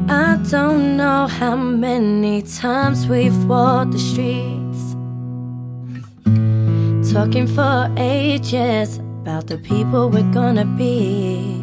I don't know how many times we've walked the streets, talking for ages about the people we're gonna be.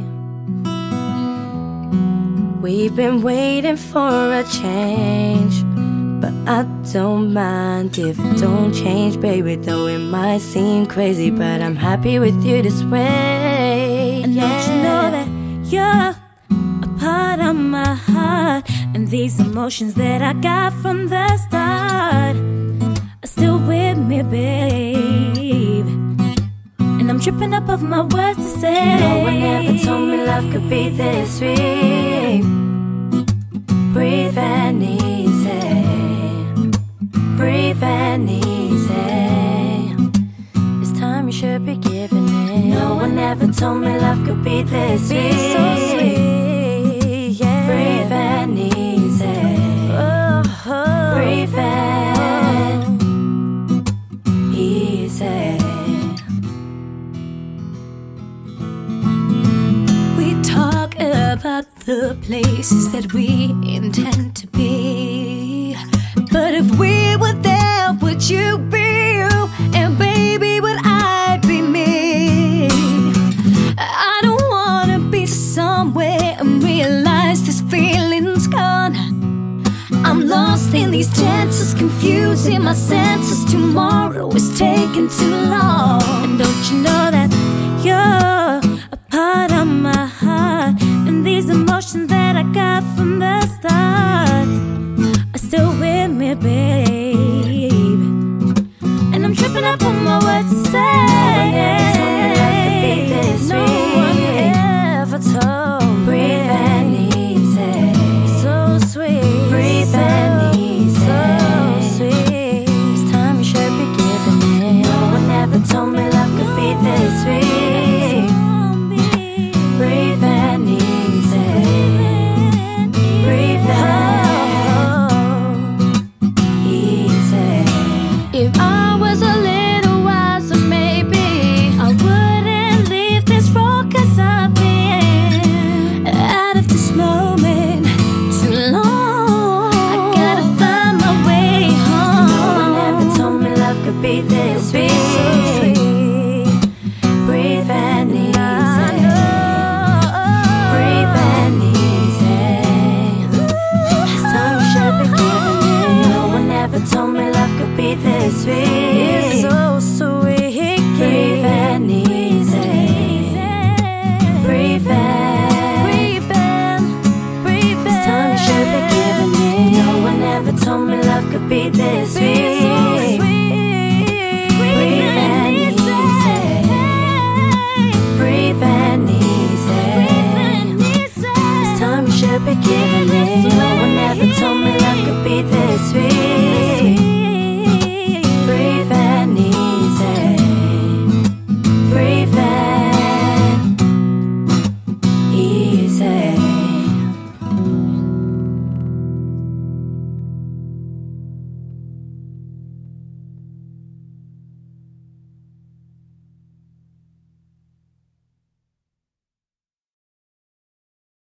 We've been waiting for a change, but I don't mind if it don't change, baby. Though it might seem crazy, but I'm happy with you this way. And don't you know that you're a part of my heart, and these emotions that I got from the start are still with me, babe. And I'm tripping up off my words to say. No one ever told me love could be this sweet. Breathe and easy, breathe and easy. It's time you should be giving it. No one ever told me love could be this sweet. Be so sweet, yeah. Breathe and easy, breathe and easy. We talk about the places that we intend to be, but if we were there, would you be you? And baby, would I be me? I don't wanna be somewhere and realize this feeling's gone. I'm lost in these chances, confusing my senses. Tomorrow is taking too long. And don't you know that you're a part of my heart, and these emotions that I got from the start are still with me, babe. And I'm tripping up on my words to say. No one ever told me. Breathe and easy, So sweet, breathe and easy, so sweet. It's time you should be giving it. No one ever told me love could be this sweet. Breathe and easy, breathe and easy. If I was a little wiser, maybe I wouldn't leave this road, 'cause I've been out of this moment too long. I gotta find my way home. No one ever told me love could be this sweet. Breathe and easy, breathe and easy. It's time you should be giving it. No one ever told me love could be this sweet. It's so sweet. Breathe and easy, breathe and it's time you should be giving it. No one ever told me love could be this sweet. Breathe and easy, breathe and easy. It's time you should be giving it. No one ever told me